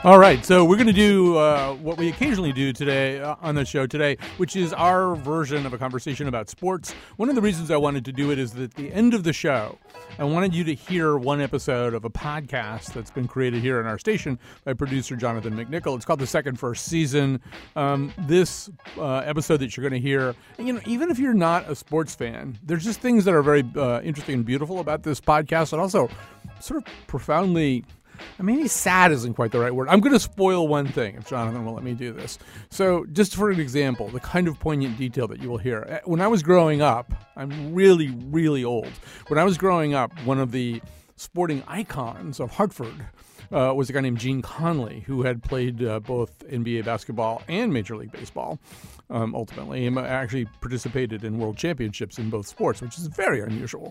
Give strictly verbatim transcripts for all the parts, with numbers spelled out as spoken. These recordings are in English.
All right, so we're going to do uh, what we occasionally do today uh, on the show today, which is our version of a conversation about sports. One of the reasons I wanted to do it is that at the end of the show, I wanted you to hear one episode of a podcast that's been created here in our station by producer Jonathan McNichol. It's called The Second First Season. Um, this uh, episode that you're going to hear, and, you know, even if you're not a sports fan, there's just things that are very uh, interesting and beautiful about this podcast, and also sort of profoundly... I mean, maybe sad isn't quite the right word. I'm going to spoil one thing if Jonathan will let me do this. So just for an example, the kind of poignant detail that you will hear. When I was growing up, I'm really, really old. When I was growing up, one of the sporting icons of Hartford uh, was a guy named Gene Conley, who had played uh, both N B A basketball and Major League Baseball, um, ultimately. He actually participated in world championships in both sports, which is very unusual.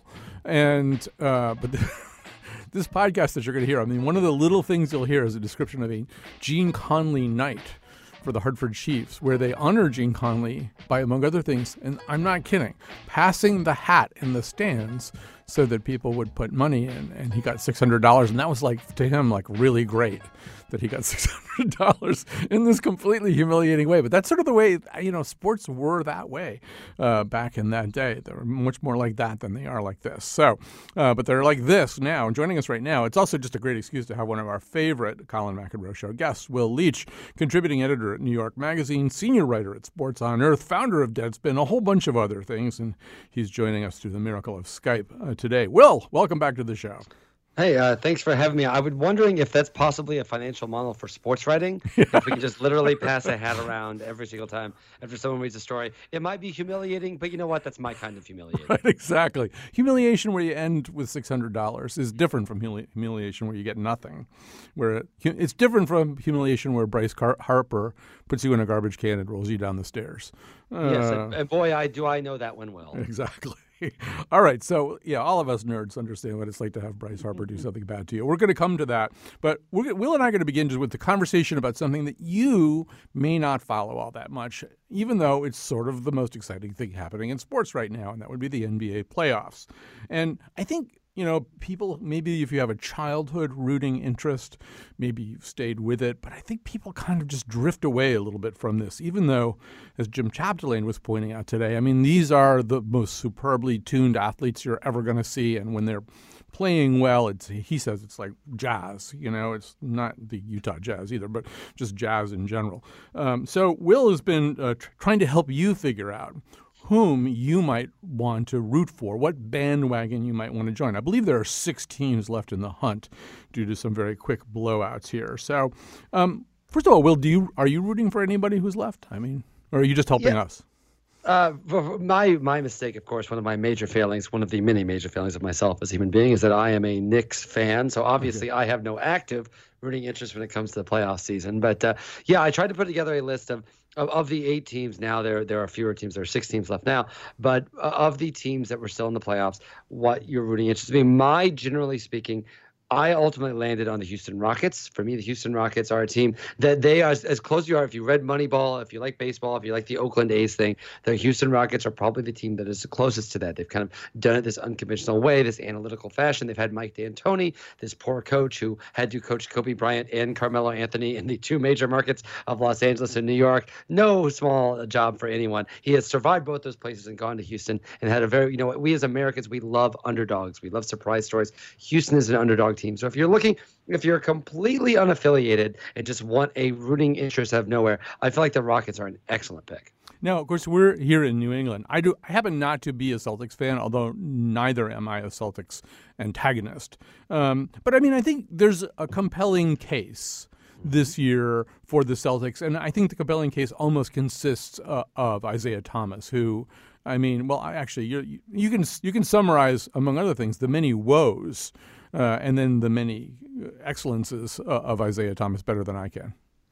And uh, but... The This podcast that you're going to hear, I mean, one of the little things you'll hear is a description of a Gene Conley night for the Hartford Chiefs, where they honor Gene Conley by, among other things, and I'm not kidding, passing the hat in the stands so that people would put money in, and he got six hundred dollars, and that was, like, to him, like, really great that he got six hundred dollars in this completely humiliating way. But that's sort of the way, you know, sports were that way uh, back in that day. They were much more like that than they are like this. So, uh, but they're like this now. And joining us right now, it's also just a great excuse to have one of our favorite Colin McEnroe Show guests, Will Leitch, contributing editor at New York Magazine, senior writer at Sports on Earth, founder of Deadspin, a whole bunch of other things. And he's joining us through the miracle of Skype uh, today. Will, welcome back to the show. Hey, uh, thanks for having me. I was wondering if that's possibly a financial model for sports writing. If we can just literally pass a hat around every single time after someone reads a story. It might be humiliating, but you know what? That's my kind of humiliating. Right, exactly. Humiliation where you end with six hundred dollars is different from humili- humiliation where you get nothing. Where it, it's different from humiliation where Bryce Car- Harper puts you in a garbage can and rolls you down the stairs. Uh, yes, and, and boy, I do I know that one well. Exactly. All right. So, yeah, all of us nerds understand what it's like to have Bryce Harper do something bad to you. We're going to come to that. But we're, Will and I are going to begin just with the conversation about something that you may not follow all that much, even though it's sort of the most exciting thing happening in sports right now, and that would be the N B A playoffs. And I think, you know, people, maybe if you have a childhood rooting interest, maybe you've stayed with it. But I think people kind of just drift away a little bit from this, even though, as Jim Chapdelaine was pointing out today, I mean, these are the most superbly tuned athletes you're ever going to see. And when they're playing well, it's, he says it's like jazz. You know, it's not the Utah Jazz either, but just jazz in general. Um, so Will has been uh, tr- trying to help you figure out whom you might want to root for, what bandwagon you might want to join. I believe there are six teams left in the hunt due to some very quick blowouts here. So, um, first of all, Will, do you are you rooting for anybody who's left? I mean, or are you just helping yeah. us? Uh, my my mistake, of course, one of my major failings, one of the many major failings of myself as a human being, is that I am a Knicks fan. So obviously, okay. I have no active rooting interest when it comes to the playoff season. But uh, yeah, I tried to put together a list of. Of, of the eight teams now, there there are fewer teams. There are six teams left now. But uh, of the teams that were still in the playoffs, what your rooting interest me? My, generally speaking, I ultimately landed on the Houston Rockets. For me, the Houston Rockets are a team that they are as, as close as you are. If you read Moneyball, if you like baseball, if you like the Oakland A's thing, the Houston Rockets are probably the team that is the closest to that. They've kind of done it this unconventional way, this analytical fashion. They've had Mike D'Antoni, this poor coach who had to coach Kobe Bryant and Carmelo Anthony in the two major markets of Los Angeles and New York. No small job for anyone. He has survived both those places and gone to Houston and had a very, you know, we as Americans, we love underdogs. We love surprise stories. Houston is an underdog team. So if you're looking, if you're completely unaffiliated and just want a rooting interest out of nowhere, I feel like the Rockets are an excellent pick. Now, of course, we're here in New England. I do. I happen not to be a Celtics fan, although neither am I a Celtics antagonist. Um, but, I mean, I think there's a compelling case this year for the Celtics, and I think the compelling case almost consists uh, of Isaiah Thomas, who, I mean, well, actually, you you can you can summarize, among other things, the many woes Uh, and then the many excellences uh, of Isaiah Thomas better than I can.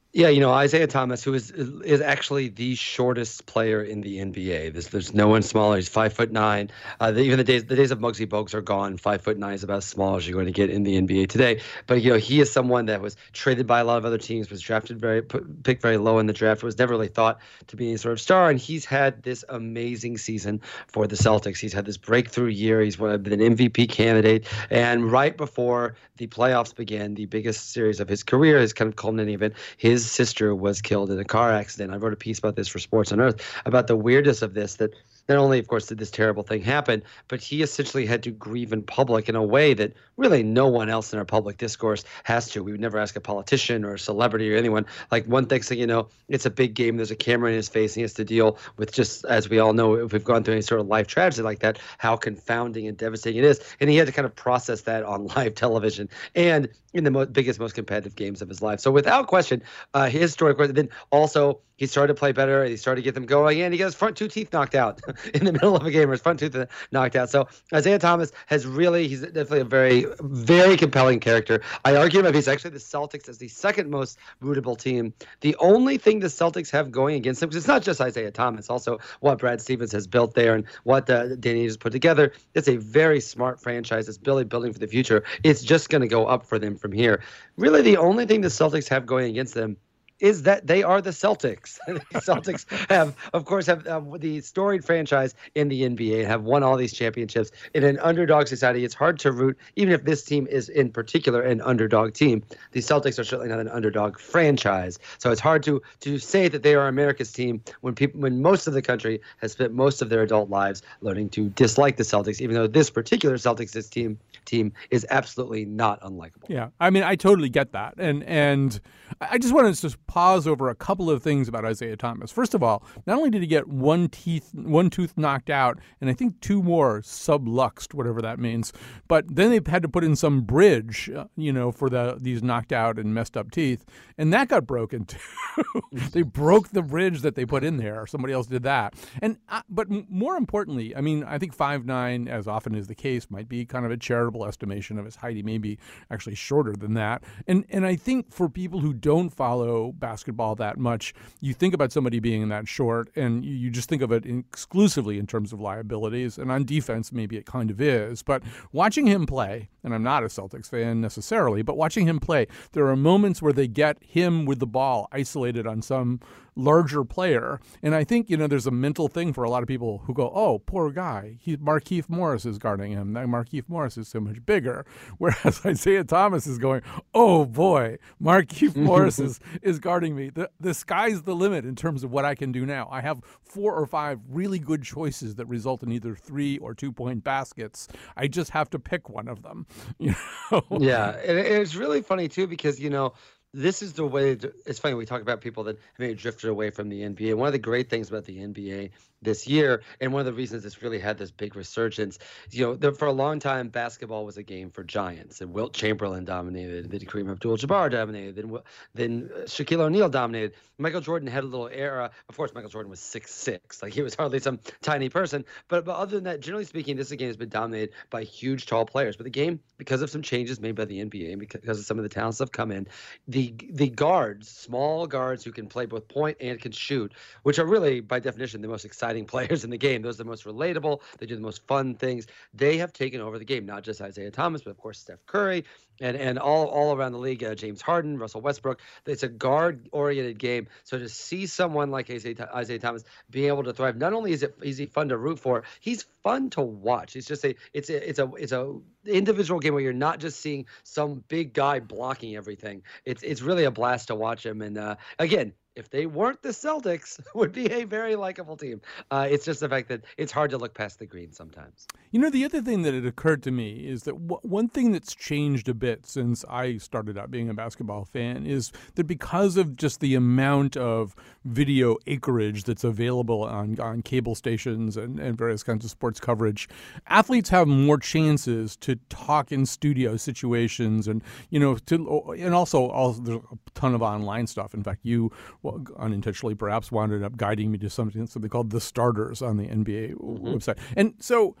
Yeah, you know, Isaiah Thomas, who is is actually the shortest player in the N B A. There's there's no one smaller. He's five foot nine. Uh, the, even the days the days of Muggsy Bogues are gone. Five foot nine is about as small as you're going to get in the N B A today. But you know, he is someone that was traded by a lot of other teams, was drafted very picked very low in the draft, was never really thought to be any sort of star, and he's had this amazing season for the Celtics. He's had this breakthrough year. He's been an M V P candidate, and right before the playoffs began, the biggest series of his career, his kind of culminating event, his sister was killed in a car accident. I wrote a piece about this for Sports on Earth about the weirdness of this, that not only, of course, did this terrible thing happen, but he essentially had to grieve in public in a way that really no one else in our public discourse has to. We would never ask a politician or a celebrity or anyone. Like, one thinks that, you know, it's a big game. There's a camera in his face, and he has to deal with, just as we all know, if we've gone through any sort of life tragedy like that, how confounding and devastating it is. And he had to kind of process that on live television and in the mo- biggest, most competitive games of his life. So without question, uh, his story. Then also, he started to play better, and he started to get them going, and he got his front two teeth knocked out in the middle of a game, or his front tooth knocked out. So Isaiah Thomas has really, he's definitely a very, very compelling character. I argue him if he's actually the Celtics as the second most rootable team. The only thing the Celtics have going against them, because it's not just Isaiah Thomas, also what Brad Stevens has built there and what uh, Danny has put together. It's a very smart franchise. It's Billy building for the future. It's just going to go up for them from here. Really, the only thing the Celtics have going against them is that they are the Celtics. The Celtics have, of course, have uh, the storied franchise in the N B A, have won all these championships. In an underdog society, it's hard to root, even if this team is in particular an underdog team. The Celtics are certainly not an underdog franchise. So it's hard to to say that they are America's team when people, when most of the country has spent most of their adult lives learning to dislike the Celtics, even though this particular Celtics team team is absolutely not unlikable. Yeah, I mean, I totally get that. And and I just wanted to just pause over a couple of things about Isaiah Thomas. First of all, not only did he get one teeth, one tooth knocked out, and I think two more subluxed, whatever that means, but then they had to put in some bridge, uh, you know, for the these knocked out and messed up teeth, and that got broken too. They broke the bridge that they put in there. Somebody else did that. And uh, but more importantly, I mean, I think five nine, as often is the case, might be kind of a charitable estimation of his height. He may be actually shorter than that. And and I think for people who don't follow basketball that much, you think about somebody being that short, and you, you just think of it exclusively in terms of liabilities. And on defense, maybe it kind of is. But watching him play, and I'm not a Celtics fan necessarily, but watching him play, there are moments where they get him with the ball isolated on some larger player. And I think, you know, there's a mental thing for a lot of people who go, oh, poor guy. He, Markieff Morris is guarding him. Now Markieff Morris is so much bigger. Whereas Isaiah Thomas is going, oh, boy, Markieff Morris is, is guarding me. The, the sky's the limit in terms of what I can do now. I have four or five really good choices that result in either three or two-point baskets. I just have to pick one of them. You know? Yeah, and it's really funny, too, because, you know, this is the way to, it's funny, we talk about people that maybe drifted away from the N B A. One of the great things about the N B A this year, and one of the reasons it's really had this big resurgence, you know, the, for a long time, basketball was a game for giants, and Wilt Chamberlain dominated, then Kareem Abdul-Jabbar dominated, then then Shaquille O'Neal dominated. Michael Jordan had a little era. Of course, Michael Jordan was six six, like he was hardly some tiny person. But, but other than that, generally speaking, this game has been dominated by huge, tall players. But the game, because of some changes made by the N B A, because of some of the talents that have come in, the the guards, small guards who can play both point and can shoot, which are really, by definition, the most exciting players in the game. Those are the most relatable. They do the most fun things. They have taken over the game, not just Isaiah Thomas, but of course Steph Curry and and all, all around the league, uh, James Harden, Russell Westbrook. It's a guard-oriented game. So to see someone like Isaiah, Isaiah Thomas being able to thrive, not only is it is he fun to root for, he's fun to watch. It's just a it's a it's a it's a individual game where you're not just seeing some big guy blocking everything. It's it's really a blast to watch him. And uh, again, if they weren't the Celtics, would be a very likable team. Uh, it's just the fact that it's hard to look past the green sometimes. You know, the other thing that had occurred to me is that w- one thing that's changed a bit since I started out being a basketball fan is that because of just the amount of video acreage that's available on, on cable stations and, and various kinds of sports coverage, athletes have more chances to talk in studio situations and, you know, to and also, also there's a ton of online stuff. In fact, you well, unintentionally perhaps wound up guiding me to something something called The Starters on the N B A mm-hmm. website. And so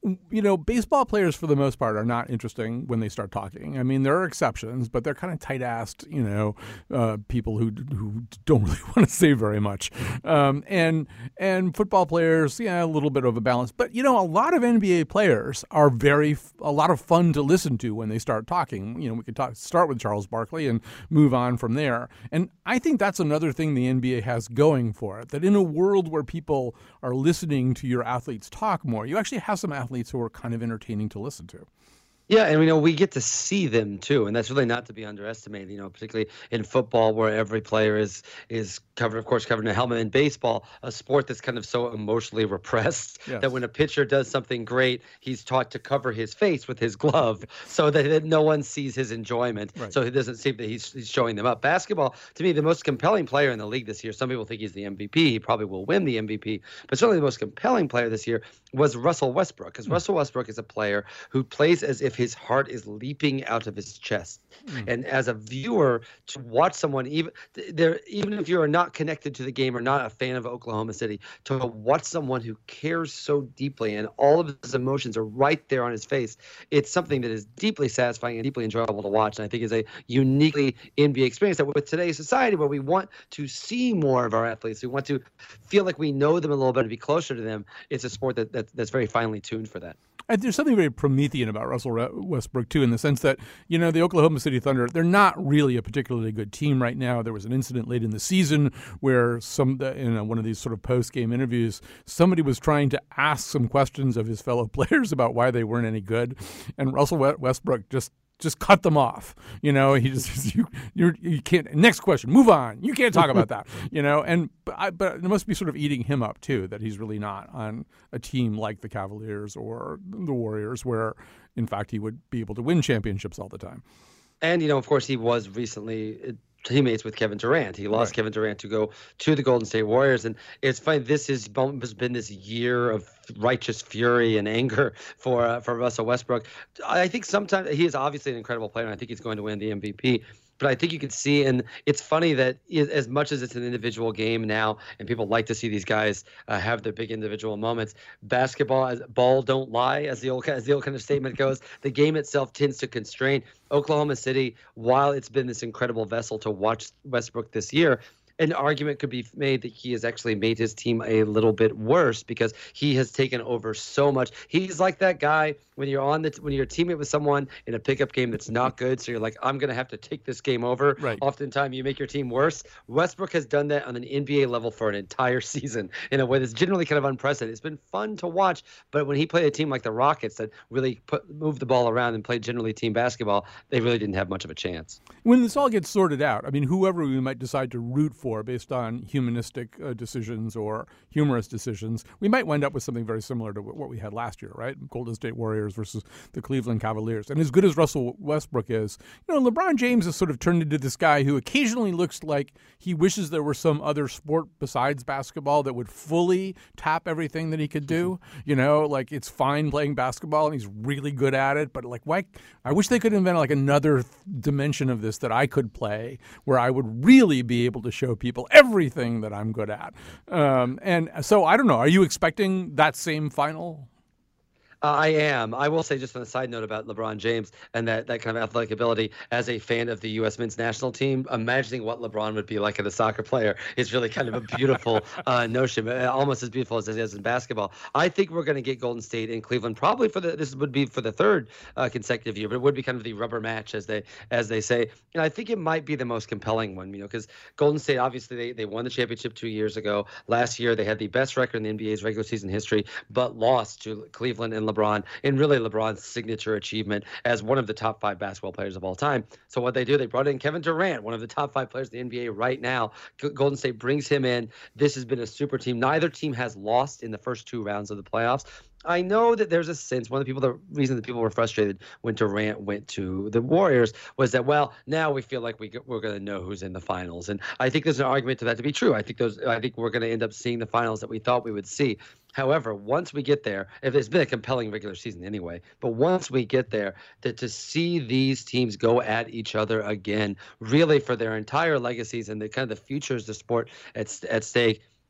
you know, baseball players for the most part are not interesting when they start talking. I mean, there are exceptions, but they're kind of tight-assed, you know, uh, people who who don't really want to say very much. Um, and and football players, yeah, a little bit of a balance. But, you know, a lot of N B A players are very a lot of fun to listen to when they start talking. You know, we could talk, start with Charles Barkley and move on from there. And I think that's another thing the N B A has going for it, that in a world where people are listening to your athletes talk more, you actually have some athletes who are kind of entertaining to listen to. Yeah, and we know we get to see them too, and that's really not to be underestimated. You know, particularly in football, where every player is is covered, of course, covered in a helmet. In baseball, a sport that's kind of so emotionally repressed yes. that when a pitcher does something great, he's taught to cover his face with his glove so that, that no one sees his enjoyment. Right. So it doesn't seem that he's, he's showing them up. Basketball, to me, the most compelling player in the league this year. Some people think he's the M V P. He probably will win the M V P, but certainly the most compelling player this year was Russell Westbrook, because mm. Russell Westbrook is a player who plays as if his heart is leaping out of his chest. Mm. And as a viewer, to watch someone, even there, even if you're not connected to the game or not a fan of Oklahoma City, to watch someone who cares so deeply and all of his emotions are right there on his face, it's something that is deeply satisfying and deeply enjoyable to watch. And I think is a uniquely N B A experience that with today's society, where we want to see more of our athletes, we want to feel like we know them a little bit and be closer to them, it's a sport that, that that's very finely tuned for that. And there's something very Promethean about Russell Westbrook, too, in the sense that, you know, the Oklahoma City Thunder, they're not really a particularly good team right now. There was an incident late in the season where some, in one of these sort of post-game interviews, somebody was trying to ask some questions of his fellow players about why they weren't any good. And Russell Westbrook just Just cut them off, you know. He just you you you can't. Next question, move on. You can't talk about that, you know. And but, I, but it must be sort of eating him up too, that he's really not on a team like the Cavaliers or the Warriors, where in fact he would be able to win championships all the time. And you know, of course, he was recently teammates with Kevin Durant. He lost right. Kevin Durant to go to the Golden State Warriors. And it's funny, this is, has been this year of righteous fury and anger for uh, for Russell Westbrook. I think sometimes he is obviously an incredible player, and I think he's going to win the M V P. But I think you can see, and it's funny that as much as it's an individual game now, and people like to see these guys uh, have their big individual moments, basketball, as ball don't lie, as the old as the old kind of statement goes. The game itself tends to constrain. Oklahoma City, while it's been this incredible vessel to watch Westbrook this year, an argument could be made that he has actually made his team a little bit worse because he has taken over so much. He's like that guy when you're on the when you're a teammate with someone in a pickup game that's not good, so you're like, I'm going to have to take this game over. Right. Oftentimes you make your team worse. Westbrook has done that on an N B A level for an entire season in a way that's generally kind of unprecedented. It's been fun to watch, but when he played a team like the Rockets that really put moved the ball around and played generally team basketball, they really didn't have much of a chance. When this all gets sorted out, I mean, whoever we might decide to root for for based on humanistic uh, decisions or humorous decisions, we might wind up with something very similar to what we had last year, right? Golden State Warriors versus the Cleveland Cavaliers. And as good as Russell Westbrook is, you know, LeBron James has sort of turned into this guy who occasionally looks like he wishes there were some other sport besides basketball that would fully tap everything that he could do. You know, like it's fine playing basketball and he's really good at it, but like, why? I wish they could invent like another dimension of this that I could play where I would really be able to show people everything that I'm good at. Um, and so I don't know. Are you expecting that same final? Uh, I am. I will say just on a side note about LeBron James and that, that kind of athletic ability, as a fan of the U S men's national team, imagining what LeBron would be like as a soccer player is really kind of a beautiful uh, notion, almost as beautiful as it is in basketball. I think we're going to get Golden State and Cleveland probably for the, this would be for the third uh, consecutive year, but it would be kind of the rubber match as they, as they say. And I think it might be the most compelling one, you know, because Golden State, obviously they, they won the championship two years ago. Last year, they had the best record in the N B A's regular season history, but lost to Cleveland and LeBron, and really LeBron's signature achievement as one of the top five basketball players of all time. So what they do, they brought in Kevin Durant, one of the top five players in the N B A right now. Golden State brings him in. This has been a super team. Neither team has lost in the first two rounds of the playoffs. I know that there's a sense, one of the people, the reason that people were frustrated when Durant went to the Warriors was that, well, now we feel like we, we're going to know who's in the finals. And I think there's an argument to that to be true. I think those, I think we're going to end up seeing the finals that we thought we would see. However, once we get there, if it's been a compelling regular season anyway, but once we get there, that to see these teams go at each other again, really for their entire legacies and the kind of the futures of the sport at, at stake,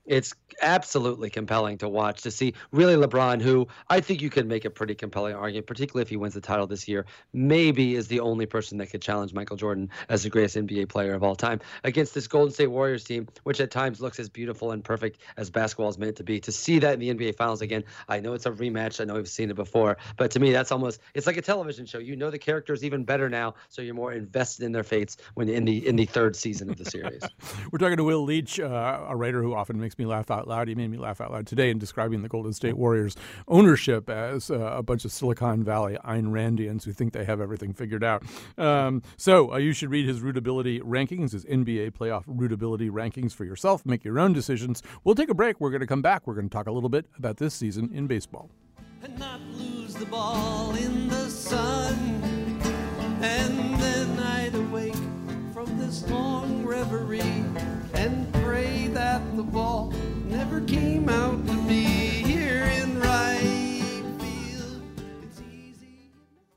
It's absolutely compelling to watch, to see really LeBron, who I think you could make a pretty compelling argument, particularly if he wins the title this year, maybe is the only person that could challenge Michael Jordan as the greatest N B A player of all time against this Golden State Warriors team, which at times looks as beautiful and perfect as basketball is meant to be. To see that in the N B A Finals again, I know it's a rematch. I know we've seen it before, but to me, that's almost, it's like a television show. You know the characters even better now, so you're more invested in their fates when in the in the third season of the series. We're talking to Will Leitch, uh, a writer who often makes me laugh out loud. He made me laugh out loud today in describing the Golden State Warriors ownership as uh, a bunch of Silicon Valley Ayn Randians who think they have everything figured out. Um, so uh, you should read his rootability rankings, his N B A playoff rootability rankings for yourself. Make your own decisions. We'll take a break. We're going to come back. We're going to talk a little bit about this season in baseball. And not lose the ball in the sun. And then I'd awake from this long reverie and pray that the ball never came out to me here in right field. It's easy.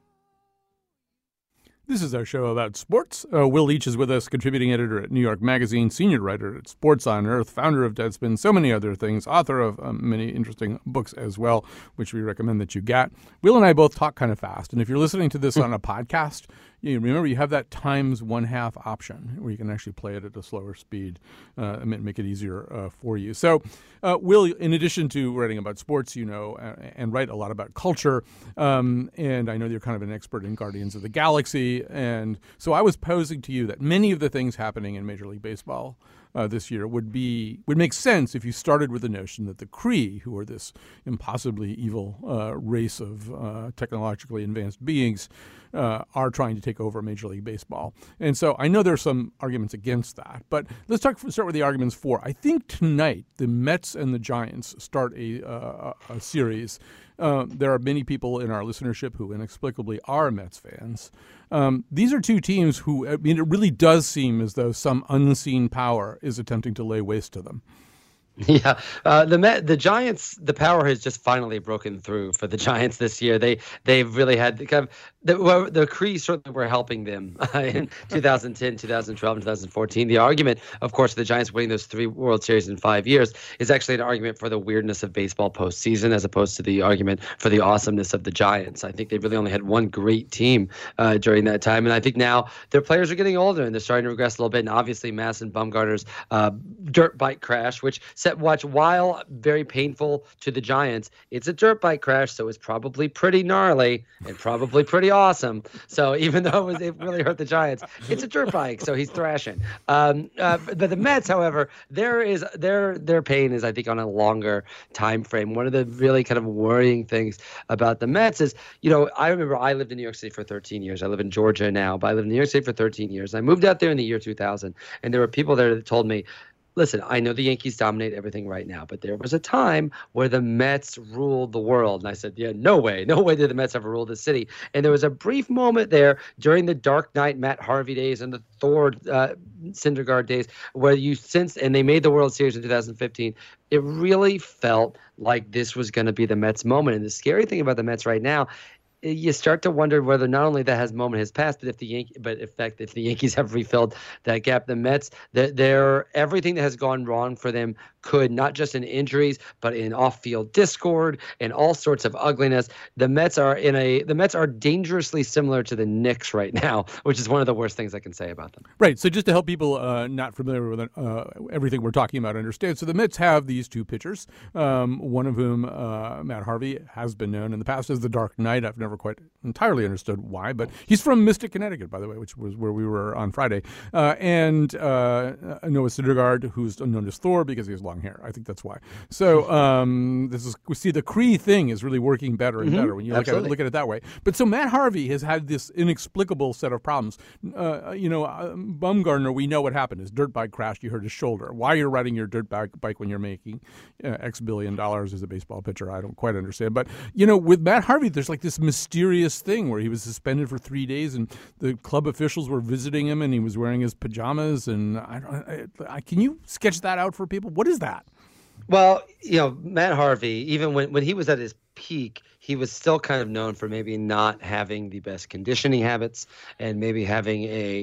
This is our show about sports. Uh, Will Leitch is with us, contributing editor at New York Magazine, senior writer at Sports on Earth, founder of Deadspin, so many other things, author of um, many interesting books as well, which we recommend that you get. Will and I both talk kind of fast, and if you're listening to this on a podcast, you remember you have that times one half option where you can actually play it at a slower speed uh, and make it easier uh, for you. So, uh, Will, in addition to writing about sports, you know, uh, and write a lot about culture, um, and I know you're kind of an expert in Guardians of the Galaxy, and so I was posing to you that many of the things happening in Major League Baseball Uh, this year would be would make sense if you started with the notion that the Kree, who are this impossibly evil uh, race of uh, technologically advanced beings, uh, are trying to take over Major League Baseball. And so I know there are some arguments against that, but let's talk start with the arguments for. I think tonight the Mets and the Giants start a, uh, a series. Uh, there are many people in our listenership who inexplicably are Mets fans. Um, these are two teams who, I mean, it really does seem as though some unseen power is attempting to lay waste to them. Yeah, uh, the Met, the Giants, the power has just finally broken through for the Giants this year. They they've really had kind of the, well, the Kree certainly were helping them in two thousand ten, two thousand twelve, and two thousand fourteen. The argument, of course, the Giants winning those three World Series in five years is actually an argument for the weirdness of baseball postseason, as opposed to the argument for the awesomeness of the Giants. I think they really only had one great team uh, during that time, and I think now their players are getting older and they're starting to regress a little bit. And obviously, Madison Bumgarner's uh, dirt bike crash, which set watch while very painful to the Giants, it's a dirt bike crash, so it's probably pretty gnarly and probably pretty awesome. So even though it, was, it really hurt the Giants, it's a dirt bike, so he's thrashing. Um, uh, but the Mets, however, there is their their pain is, I think, on a longer time frame. One of the really kind of worrying things about the Mets is, you know, I remember I lived in New York City for thirteen years. I live in Georgia now, but I lived in New York City for thirteen years. I moved out there in the year two thousand, and there were people there that told me, listen, I know the Yankees dominate everything right now, but there was a time where the Mets ruled the world. And I said, yeah, no way. No way did the Mets ever rule the city. And there was a brief moment there during the Dark Knight Matt Harvey days and the Thor uh, Syndergaard days where you sensed, and they made the World Series in two thousand fifteen, it really felt like this was going to be the Mets moment. And the scary thing about the Mets right now, you start to wonder whether not only that has moment has passed, but if the Yankee, but in fact, if the Yankees have refilled that gap, the Mets, they're, they're everything that has gone wrong for them could, not just in injuries, but in off-field discord and all sorts of ugliness. The Mets are in a the Mets are dangerously similar to the Knicks right now, which is one of the worst things I can say about them. Right. So just to help people uh, not familiar with uh, everything we're talking about understand, so the Mets have these two pitchers, um, one of whom, uh, Matt Harvey, has been known in the past as the Dark Knight. I've never quite entirely understood why, but he's from Mystic, Connecticut, by the way, which was where we were on Friday. Uh, and uh, Noah Syndergaard, who's known as Thor because he has long hair. I think that's why. So um, this is we see the Kree thing is really working better and mm-hmm. better when you look at, it, look at it that way. But so Matt Harvey has had this inexplicable set of problems. Uh, you know, uh, Bumgarner, we know what happened. His dirt bike crashed. You hurt his shoulder. Why you're riding your dirt bike, bike when you're making uh, X billion dollars as a baseball pitcher, I don't quite understand. But, you know, with Matt Harvey, there's like this mysterious thing where he was suspended for three days and the club officials were visiting him and he was wearing his pajamas. And I don't, I, I, can you sketch that out for people? What is that? Well, you know, Matt Harvey, even when, when he was at his peak, he was still kind of known for maybe not having the best conditioning habits and maybe having a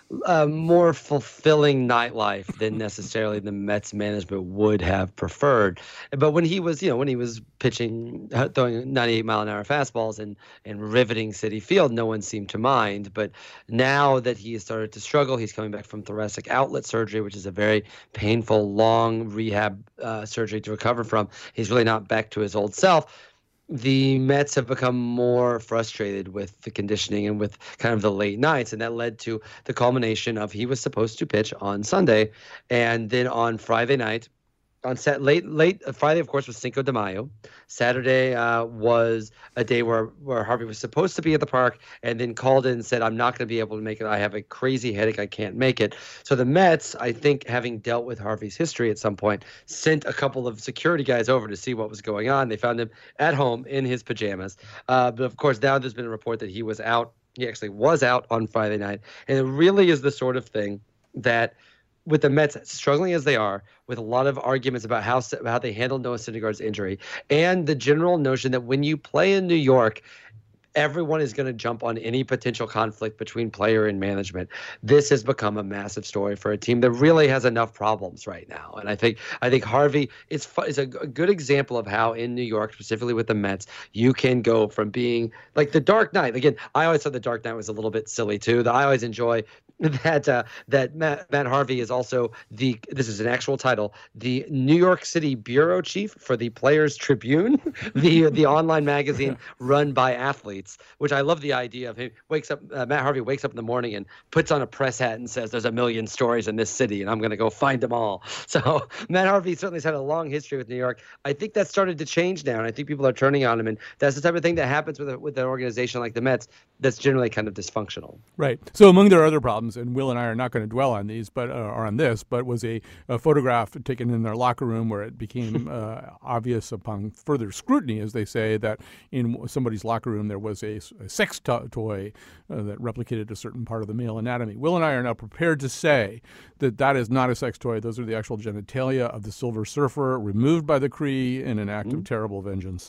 a more fulfilling nightlife than necessarily the Mets management would have preferred. But when he was, you know, when he was pitching, uh, throwing ninety-eight mile an hour fastballs and and riveting Citi Field, no one seemed to mind. But now that he has started to struggle, he's coming back from thoracic outlet surgery, which is a very painful, long rehab uh, surgery to recover from. He's really not back to his old self. The Mets have become more frustrated with the conditioning and with kind of the late nights, and that led to the culmination of he was supposed to pitch on Sunday, and then on Friday night, on set late late uh, Friday, of course, was Cinco de Mayo. Saturday uh, was a day where where Harvey was supposed to be at the park, and then called in and said, "I'm not going to be able to make it. I have a crazy headache. I can't make it." So the Mets, I think, having dealt with Harvey's history at some point, sent a couple of security guys over to see what was going on. They found him at home in his pajamas. Uh, but of course, now there's been a report that he was out. He actually was out on Friday night, and it really is the sort of thing that, with the Mets struggling as they are, with a lot of arguments about how how they handled Noah Syndergaard's injury, and the general notion that when you play in New York, everyone is going to jump on any potential conflict between player and management. This has become a massive story for a team that really has enough problems right now. And I think I think Harvey is is a good example of how in New York, specifically with the Mets, you can go from being like the Dark Knight. Again, I always thought the Dark Knight was a little bit silly too. I always enjoy that uh, that Matt, Matt Harvey is also the, this is an actual title, the New York City bureau chief for the Players Tribune, the the online magazine run by athletes, which I love the idea of. Him wakes up, uh, Matt Harvey wakes up in the morning and puts on a press hat and says, "There's a million stories in this city, and I'm going to go find them all." So Matt Harvey certainly has had a long history with New York. I think that's started to change now, and I think people are turning on him, and that's the type of thing that happens with a, with an organization like the Mets that's generally kind of dysfunctional. Right. So among their other problems, and Will and I are not going to dwell on these, but uh, or on this, but was a, a photograph taken in their locker room where it became uh, obvious upon further scrutiny, as they say, that in somebody's locker room there was a, a sex to- toy uh, that replicated a certain part of the male anatomy. Will and I are now prepared to say that that is not a sex toy. Those are the actual genitalia of the Silver Surfer, removed by the Kree in an act mm-hmm. of terrible vengeance.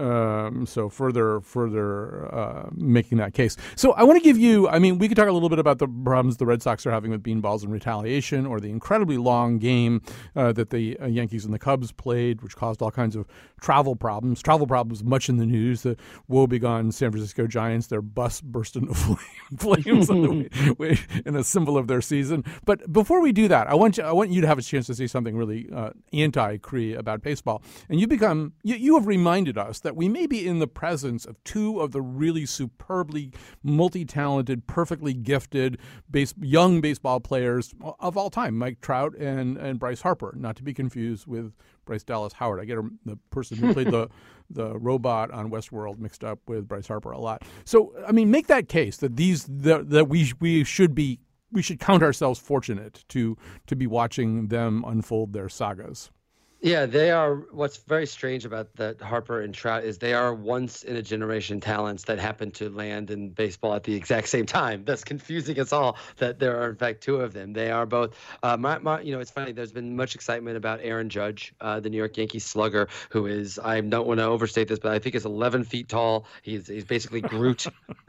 Um, so further, further uh, making that case. So I want to give you, I mean, we could talk a little bit about the problems the Red Sox are having with beanballs and retaliation, or the incredibly long game uh, that the uh, Yankees and the Cubs played, which caused all kinds of travel problems. Travel problems much in the news. The woebegone San Francisco Giants, their bus burst into flames on the way, way, in a symbol of their season. But before we do that, I want you, I want you to have a chance to say something really uh, anti-Kree about baseball. And you become, you, you have reminded us that we may be in the presence of two of the really superbly multi-talented, perfectly gifted base, young baseball players of all time, Mike Trout and, and Bryce Harper, not to be confused with Bryce Dallas Howard. I get the person who played the the robot on Westworld mixed up with Bryce Harper a lot. So, I mean, make that case that these the, that we we should be we should count ourselves fortunate to to be watching them unfold their sagas. Yeah, they are. What's very strange about the Harper and Trout is they are once in a generation talents that happen to land in baseball at the exact same time. That's confusing us all that there are in fact two of them. They are both. Uh, my, my, you know, it's funny. There's been much excitement about Aaron Judge, uh, the New York Yankees slugger, who is, I don't want to overstate this, but I think is eleven feet tall. He's he's basically Groot,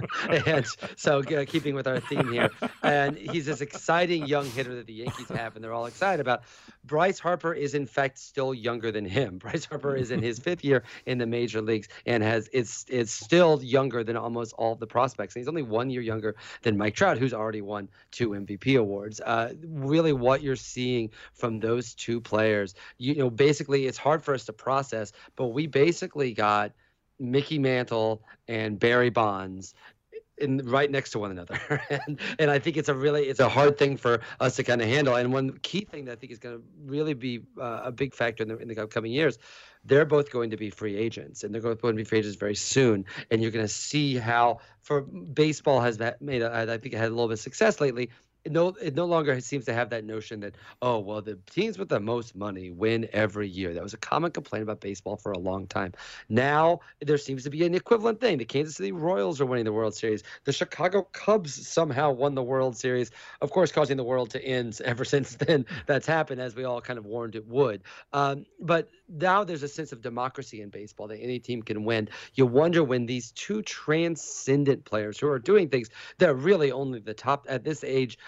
and so uh, keeping with our theme here, and he's this exciting young hitter that the Yankees have, and they're all excited about. Bryce Harper is in fact still younger than him. Bryce Harper is in his fifth year in the major leagues and has it's it's still younger than almost all of the prospects. And he's only one year younger than Mike Trout, who's already won two M V P awards. Uh, really, what you're seeing from those two players, you know, basically, it's hard for us to process, but we basically got Mickey Mantle and Barry Bonds in right next to one another. and, and I think it's a really, it's a hard thing for us to kind of handle. And one key thing that I think is going to really be uh, a big factor in the, in the upcoming years, they're both going to be free agents, and they're going to be free agents very soon. And you're going to see how, for baseball has made, a, I think it had a little bit of success lately. It no, it no longer seems to have that notion that, oh, well, the teams with the most money win every year. That was a common complaint about baseball for a long time. Now there seems to be an equivalent thing. The Kansas City Royals are winning the World Series. The Chicago Cubs somehow won the World Series, of course, causing the world to end ever since then. That's happened, as we all kind of warned it would. Um, but now there's a sense of democracy in baseball that any team can win. You wonder when these two transcendent players who are doing things that are really only the top at this age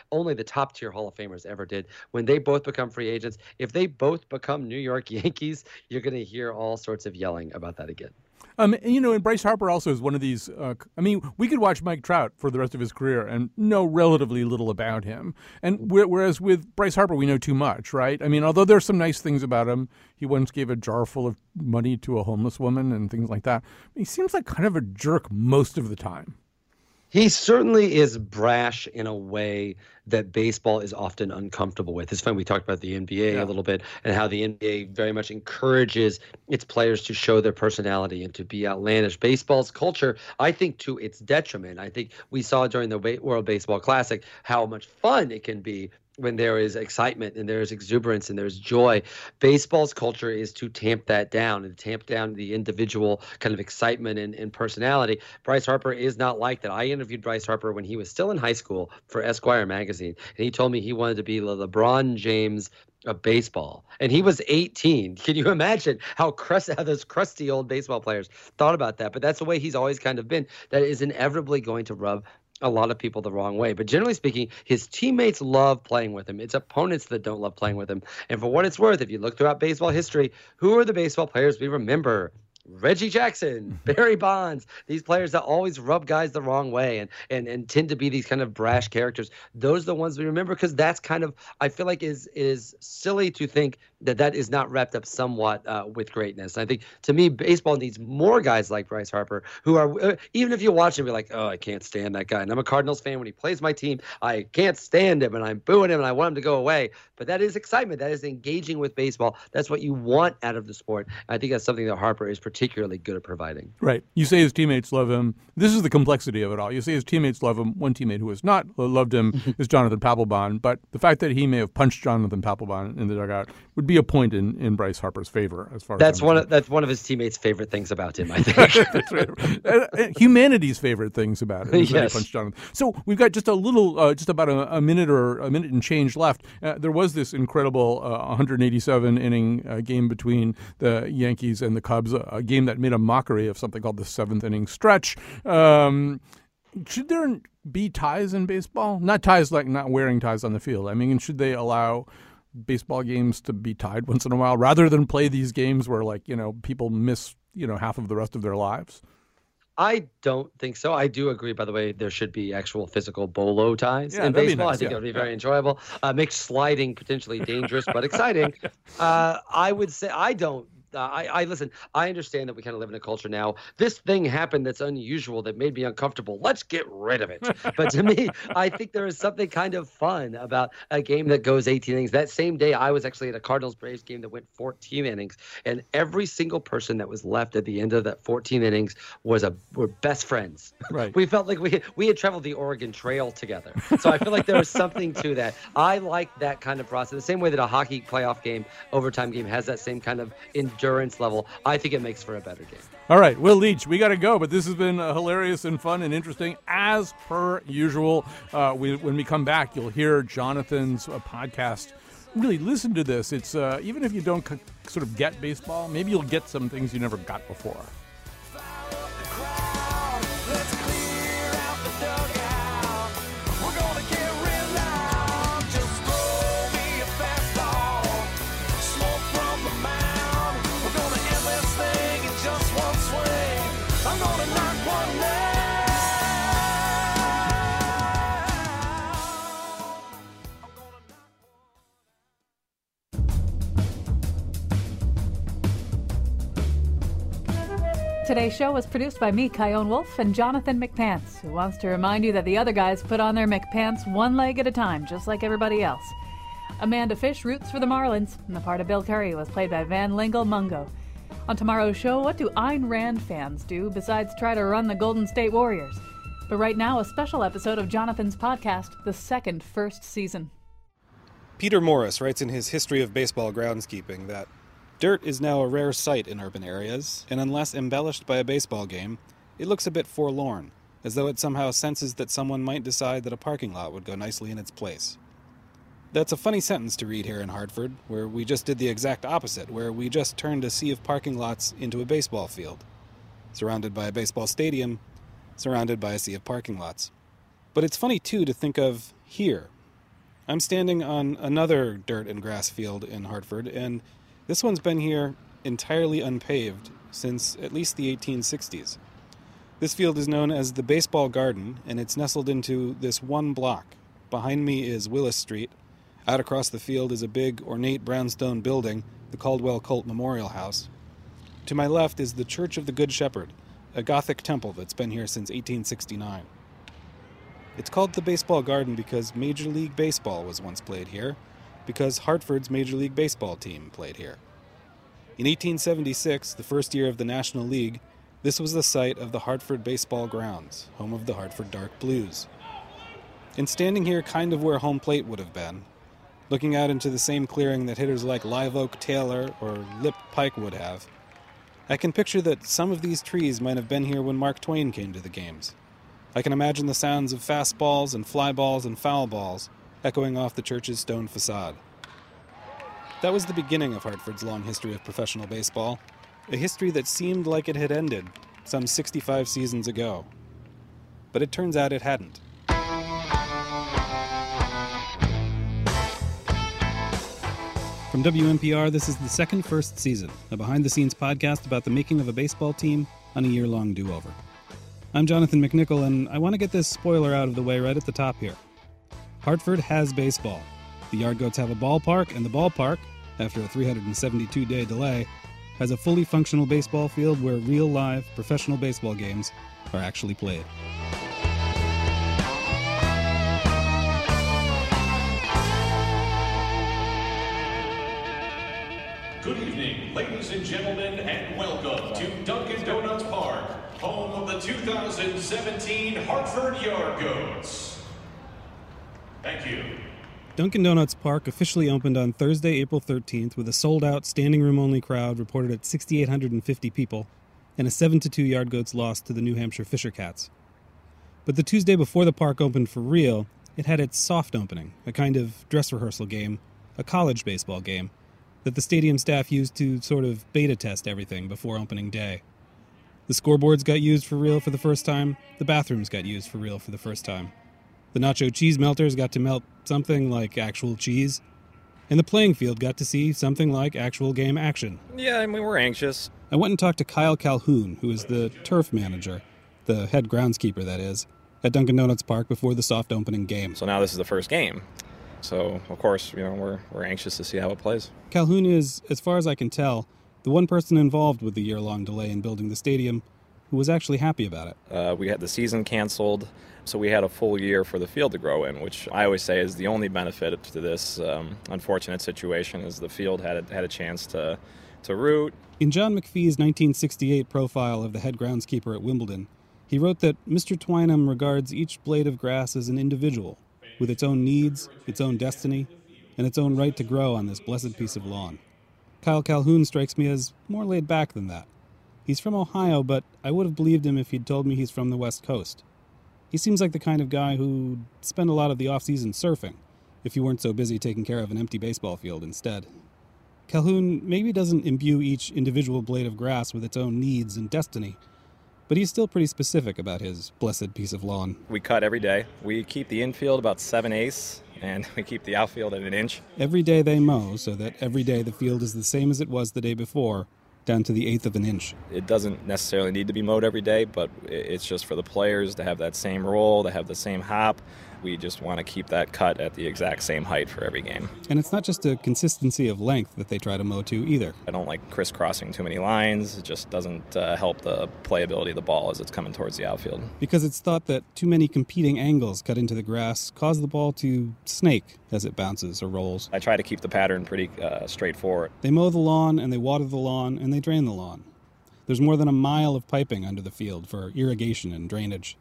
only the top tier Hall of Famers ever did. When they both become free agents, if they both become New York Yankees, you're going to hear all sorts of yelling about that again. Um, and, you know, and Bryce Harper also is one of these. Uh, I mean, we could watch Mike Trout for the rest of his career and know relatively little about him. And whereas with Bryce Harper, we know too much, right? I mean, although there's some nice things about him, he once gave a jar full of money to a homeless woman and things like that. He seems like kind of a jerk most of the time. He certainly is brash in a way that baseball is often uncomfortable with. It's funny, we talked about the N B A yeah. a little bit and how the N B A very much encourages its players to show their personality and to be outlandish. Baseball's culture, I think, to its detriment. I think we saw during the World Baseball Classic how much fun it can be when there is excitement and there's exuberance and there's joy. Baseball's culture is to tamp that down and tamp down the individual kind of excitement and, and personality. Bryce Harper is not like that. I interviewed Bryce Harper when he was still in high school for Esquire magazine, and he told me he wanted to be the LeBron James of baseball. And he was eighteen. Can you imagine how, crust, how those crusty old baseball players thought about that? But that's the way he's always kind of been. That is inevitably going to rub a lot of people the wrong way. But generally speaking, his teammates love playing with him. It's opponents that don't love playing with him. And for what it's worth, if you look throughout baseball history, who are the baseball players we remember? Reggie Jackson, Barry Bonds, these players that always rub guys the wrong way and, and, and tend to be these kind of brash characters. Those are the ones we remember because that's kind of, I feel like is is silly to think that that is not wrapped up somewhat uh, with greatness. I think, to me, baseball needs more guys like Bryce Harper who are, uh, even if you watch him, be like, oh, I can't stand that guy. And I'm a Cardinals fan. When he plays my team, I can't stand him and I'm booing him and I want him to go away. But that is excitement. That is engaging with baseball. That's what you want out of the sport. I think that's something that Harper is particularly good at providing. Right. You say his teammates love him. This is the complexity of it all. You say his teammates love him. One teammate who has not loved him is Jonathan Papelbon. But the fact that he may have punched Jonathan Papelbon in the dugout would be a point in, in Bryce Harper's favor, as far that's as one of, that's one of his teammates' favorite things about him, I think. That's right. Humanity's favorite things about him. Yes. Punched Jonathan. So we've got just a little, uh, just about a, a minute or a minute and change left. Uh, there was this incredible uh, one hundred eighty-seven inning uh, game between the Yankees and the Cubs, a, a game that made a mockery of something called the seventh inning stretch. Um, should there be ties in baseball? Not ties like not wearing ties on the field. I mean, should they allow baseball games to be tied once in a while rather than play these games where, like, you know, people miss, you know, half of the rest of their lives? I don't think so. I do agree, by the way, there should be actual physical bolo ties yeah, in baseball. Nice. I think yeah. it would be very enjoyable. Uh, makes sliding potentially dangerous but exciting. Uh, I would say I don't. Uh, I, I listen, I understand that we kind of live in a culture now. This thing happened that's unusual that made me uncomfortable. Let's get rid of it. But to me, I think there is something kind of fun about a game that goes eighteen innings. That same day, I was actually at a Cardinals-Braves game that went fourteen innings, and every single person that was left at the end of that fourteen innings was a were best friends. Right. We felt like we we had traveled the Oregon Trail together. So I feel like there was something to that. I like that kind of process. The same way that a hockey playoff game, overtime game, has that same kind of endurance level. I think it makes for a better game. All right, Will Leitch, we got to go, but this has been uh, hilarious and fun and interesting as per usual. Uh, we, when we come back, you'll hear Jonathan's uh, podcast. Really listen to this. It's uh, even if you don't c- sort of get baseball, maybe you'll get some things you never got before. Today's show was produced by me, Kyone Wolf, and Jonathan McPants, who wants to remind you that the other guys put on their McPants one leg at a time, just like everybody else. Amanda Fish roots for the Marlins, and the part of Bill Curry was played by Van Lingle Mungo. On tomorrow's show, what do Ayn Rand fans do besides try to run the Golden State Warriors? But right now, a special episode of Jonathan's podcast, the second first season. Peter Morris writes in his History of Baseball Groundskeeping that dirt is now a rare sight in urban areas, and unless embellished by a baseball game, it looks a bit forlorn, as though it somehow senses that someone might decide that a parking lot would go nicely in its place. That's a funny sentence to read here in Hartford, where we just did the exact opposite, where we just turned a sea of parking lots into a baseball field. Surrounded by a baseball stadium, surrounded by a sea of parking lots. But it's funny, too, to think of here, I'm standing on another dirt and grass field in Hartford, and this one's been here entirely unpaved since at least the eighteen sixties. This field is known as the Baseball Garden, and it's nestled into this one block. Behind me is Willis Street. Out across the field is a big, ornate brownstone building, the Caldwell Colt Memorial House. To my left is the Church of the Good Shepherd, a Gothic temple that's been here since eighteen sixty-nine. It's called the Baseball Garden because Major League Baseball was once played here, because Hartford's Major League Baseball team played here. In eighteen seventy-six, the first year of the National League, this was the site of the Hartford Baseball Grounds, home of the Hartford Dark Blues. And standing here kind of where home plate would have been, looking out into the same clearing that hitters like Live Oak Taylor or Lip Pike would have, I can picture that some of these trees might have been here when Mark Twain came to the games. I can imagine the sounds of fastballs and fly balls and foul balls echoing off the church's stone facade. That was the beginning of Hartford's long history of professional baseball, a history that seemed like it had ended some sixty-five seasons ago. But it turns out it hadn't. From W N P R, this is the second First Season, a behind-the-scenes podcast about the making of a baseball team on a year-long do-over. I'm Jonathan McNichol, and I want to get this spoiler out of the way right at the top here. Hartford has baseball. The Yard Goats have a ballpark, and the ballpark, after a three hundred seventy-two day delay, has a fully functional baseball field where real live professional baseball games are actually played. Good evening, ladies and gentlemen, and welcome to Dunkin' Donuts Park, home of the two thousand seventeen Hartford Yard Goats. Thank you. Dunkin' Donuts Park officially opened on Thursday, April thirteenth, with a sold-out, standing-room-only crowd reported at six thousand eight hundred fifty people, and a seven to two Yard Goats loss to the New Hampshire Fisher Cats. But the Tuesday before the park opened for real, it had its soft opening, a kind of dress rehearsal game, a college baseball game, that the stadium staff used to sort of beta test everything before opening day. The scoreboards got used for real for the first time, the bathrooms got used for real for the first time. The nacho cheese melters got to melt something like actual cheese, and the playing field got to see something like actual game action. Yeah, I mean, we're anxious. I went and talked to Kyle Calhoun, who is the turf manager, the head groundskeeper, that is, at Dunkin' Donuts Park before the soft opening game. So now this is the first game. So, of course, you know, we're we're anxious to see how it plays. Calhoun is, as far as I can tell, the one person involved with the year-long delay in building the stadium who was actually happy about it. Uh, we had the season canceled, so we had a full year for the field to grow in, which I always say is the only benefit to this um, unfortunate situation, is the field had a, had a chance to to root. In John McPhee's nineteen sixty-eight profile of the head groundskeeper at Wimbledon, he wrote that Mister Twynham regards each blade of grass as an individual, with its own needs, its own destiny, and its own right to grow on this blessed piece of lawn. Kyle Calhoun strikes me as more laid back than that. He's from Ohio, but I would have believed him if he'd told me he's from the West Coast. He seems like the kind of guy who'd spend a lot of the off-season surfing, if you weren't so busy taking care of an empty baseball field instead. Calhoun maybe doesn't imbue each individual blade of grass with its own needs and destiny, but he's still pretty specific about his blessed piece of lawn. We cut every day. We keep the infield about seven eighths, and we keep the outfield at an inch. Every day they mow, so that every day the field is the same as it was the day before, down to the eighth of an inch. It doesn't necessarily need to be mowed every day, but it's just for the players to have that same roll, to have the same hop. We just want to keep that cut at the exact same height for every game. And it's not just a consistency of length that they try to mow to either. I don't like crisscrossing too many lines. It just doesn't uh, help the playability of the ball as it's coming towards the outfield. Because it's thought that too many competing angles cut into the grass cause the ball to snake as it bounces or rolls. I try to keep the pattern pretty uh, straightforward. They mow the lawn, and they water the lawn, and they drain the lawn. There's more than a mile of piping under the field for irrigation and drainage.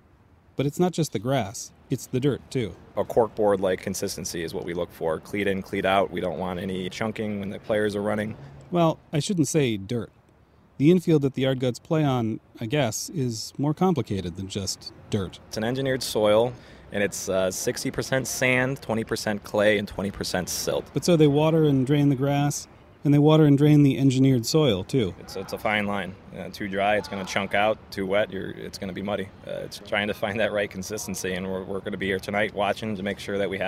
But it's not just the grass, it's the dirt, too. A corkboard-like consistency is what we look for. Cleat in, cleat out. We don't want any chunking when the players are running. Well, I shouldn't say dirt. The infield that the Yard Goats play on, I guess, is more complicated than just dirt. It's an engineered soil, and it's uh, sixty percent sand, twenty percent clay, and twenty percent silt. But so they water and drain the grass, and they water and drain the engineered soil, too. It's, it's a fine line. Uh, too dry, it's going to chunk out. Too wet, you're, it's going to be muddy. Uh, it's trying to find that right consistency, and we're, we're going to be here tonight watching to make sure that we have it.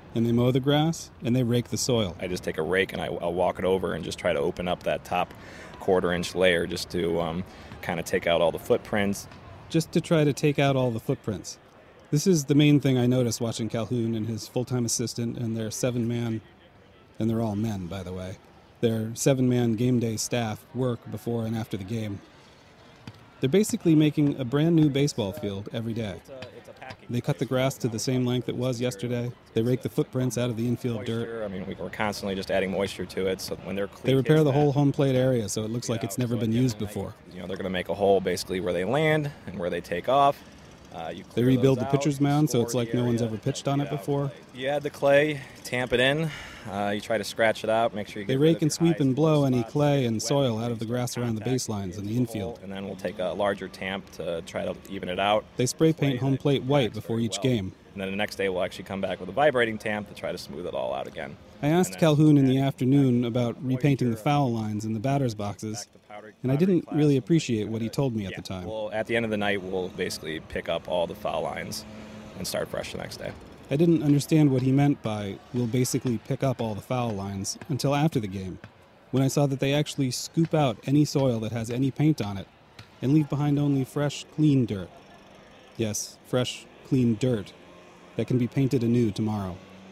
and they mow the grass, and they rake the soil. I just take a rake and I, I'll walk it over and just try to open up that top quarter-inch layer just to um, kind of take out all the footprints. Just to try to take out all the footprints. This is the main thing I noticed watching Calhoun and his full-time assistant and their seven-man, and they're all men, by the way, their seven-man game day staff work before and after the game. They're basically making a brand new baseball field every day. They cut the grass to the same length it was yesterday. They rake the footprints out of the infield dirt. I mean, we're constantly just adding moisture to it, so when they're clean, they repair the whole home plate area so it looks like it's never been used before. You know, they're going to make a hole basically where they land and where they take off. Uh, you they rebuild the pitcher's mound so it's like no one's ever pitched on it before. You add the clay, tamp it in, uh, you try to scratch it out, make sure you get They rake and sweep and blow any clay and soil out of the grass around the baselines and the infield. And then we'll take a larger tamp to try to even it out. They spray paint home plate white before each game. And then the next day we'll actually come back with a vibrating tamp to try to smooth it all out again. I asked Calhoun in the afternoon about repainting the foul lines in the batter's boxes, and I didn't really appreciate what he told me at the time. Well, at the end of the night, we'll basically pick up all the foul lines and start fresh the next day. I didn't understand what he meant by, we'll basically pick up all the foul lines, until after the game, when I saw that they actually scoop out any soil that has any paint on it and leave behind only fresh, clean dirt. Yes, fresh, clean dirt that can be painted anew tomorrow.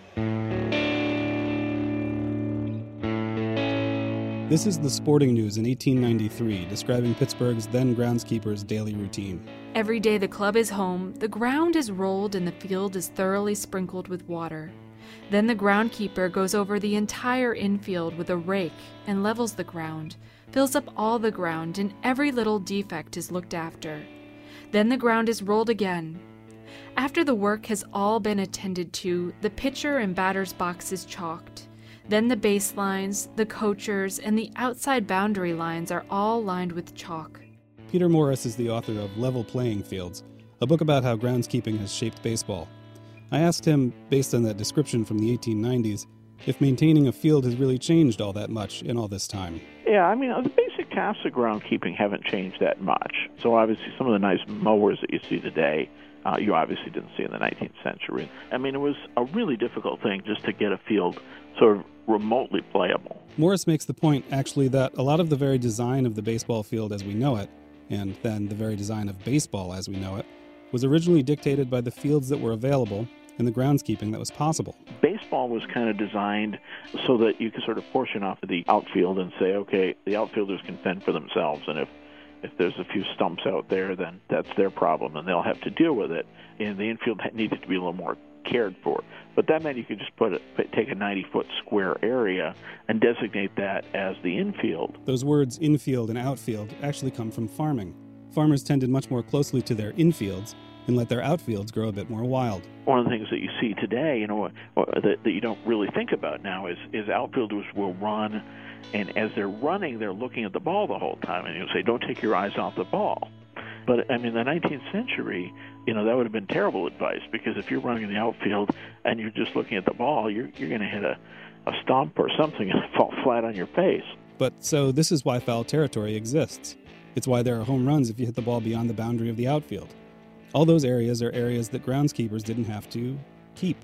This is the Sporting News in eighteen ninety-three, describing Pittsburgh's then groundskeeper's daily routine. Every day the club is home, the ground is rolled and the field is thoroughly sprinkled with water. Then the groundkeeper goes over the entire infield with a rake and levels the ground, fills up all the ground, and every little defect is looked after. Then the ground is rolled again. After the work has all been attended to, the pitcher and batter's box is chalked. Then the baselines, the coachers, and the outside boundary lines are all lined with chalk. Peter Morris is the author of Level Playing Fields, a book about how groundskeeping has shaped baseball. I asked him, based on that description from the eighteen nineties, if maintaining a field has really changed all that much in all this time. Yeah, I mean, the basic tasks of groundskeeping haven't changed that much. So obviously some of the nice mowers that you see today, uh, you obviously didn't see in the nineteenth century. I mean, it was a really difficult thing just to get a field sort of remotely playable. Morris makes the point, actually, that a lot of the very design of the baseball field as we know it, and then the very design of baseball as we know it, was originally dictated by the fields that were available and the groundskeeping that was possible. Baseball was kind of designed so that you could sort of portion off of the outfield and say, okay, the outfielders can fend for themselves, and if if there's a few stumps out there, then that's their problem, and they'll have to deal with it. And the infield needed to be a little more cared for. But that meant you could just put it, take a ninety-foot square area and designate that as the infield. Those words infield and outfield actually come from farming. Farmers tended much more closely to their infields and let their outfields grow a bit more wild. One of the things that you see today, you know, that, that you don't really think about now is, is outfielders will run, and as they're running, they're looking at the ball the whole time, and you'll say, don't take your eyes off the ball. But, I mean, in the nineteenth century, you know, that would have been terrible advice, because if you're running in the outfield and you're just looking at the ball, you're you're going to hit a, a stump or something and fall flat on your face. But so this is why foul territory exists. It's why there are home runs if you hit the ball beyond the boundary of the outfield. All those areas are areas that groundskeepers didn't have to keep.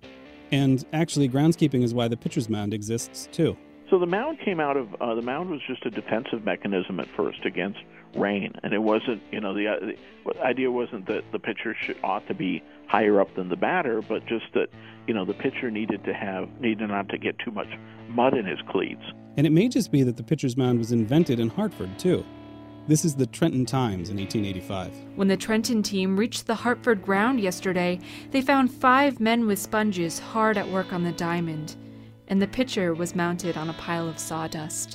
And actually, groundskeeping is why the pitcher's mound exists, too. So the mound came out of, uh, the mound was just a defensive mechanism at first against rain. And it wasn't, you know, the, uh, the idea wasn't that the pitcher should, ought to be higher up than the batter, but just that, you know, the pitcher needed to have, needed not to get too much mud in his cleats. And it may just be that the pitcher's mound was invented in Hartford, too. This is the Trenton Times in eighteen eighty-five. When the Trenton team reached the Hartford ground yesterday, they found five men with sponges hard at work on the diamond, and the pitcher was mounted on a pile of sawdust.